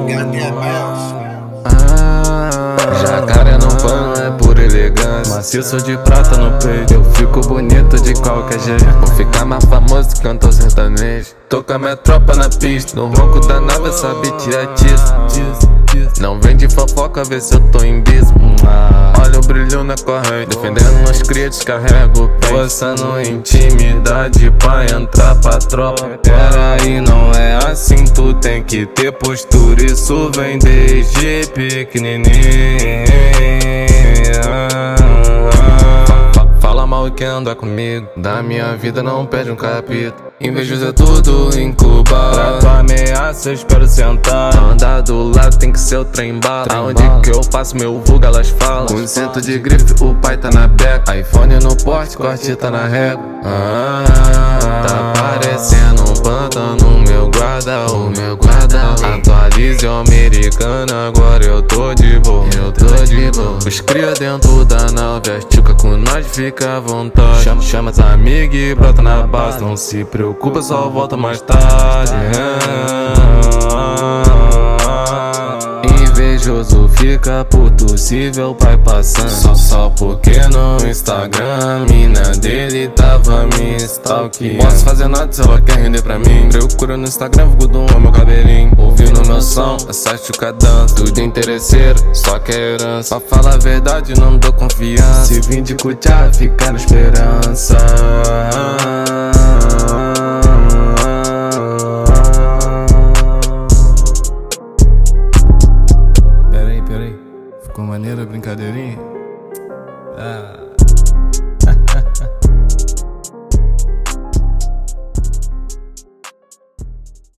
Jacaré no pano é por elegância, maciço de prata no peito, eu fico bonito de qualquer jeito. Vou ficar mais famoso que cantor sertanejo. Tô com a minha tropa na pista, no ronco da nave essa beat é disso. Não vem de fofoca, vê se eu tô em bis. Olha o brilho na corrente, defendendo os cria, descarrego forçando intimidade pra entrar pra tropa. Peraí, não é assim, tu tem que ter postura. Isso vem desde pequenininho. Fala mal e quer andar comigo, da minha vida não perde um capítulo. Invejoso é tudo incubado, pra tua ameaça eu espero sentar. Andar do lado tem que ser o trem bala. Aonde que eu passo meu vulgo elas falam. Com cento de grife o pai tá na beca, iPhone no porte, corte tá na régua. Tá parecendo um pântano meu guarda, o meu guarda. Atualize o americano, agora eu tô de boa, Os cria dentro da nave, as tchuca com nós fica à vontade. Chama as amigas e brota na base, não se preocupa, só volta mais tarde. Invejoso fica puto se vê o pai passando. Só porque no Instagram a mina dele tava me stalkeando. Posso fazer nada se ela quer render pra mim. Procura no Instagram, vulgo do meu cabelinho. Ouvindo meu som, essa chuca dança. Tudo interesseiro, só quer herança. Pra falar a verdade não dou confiança. Se vim de Cutiá, fica na esperança. Peraí, ficou maneira a brincadeirinha?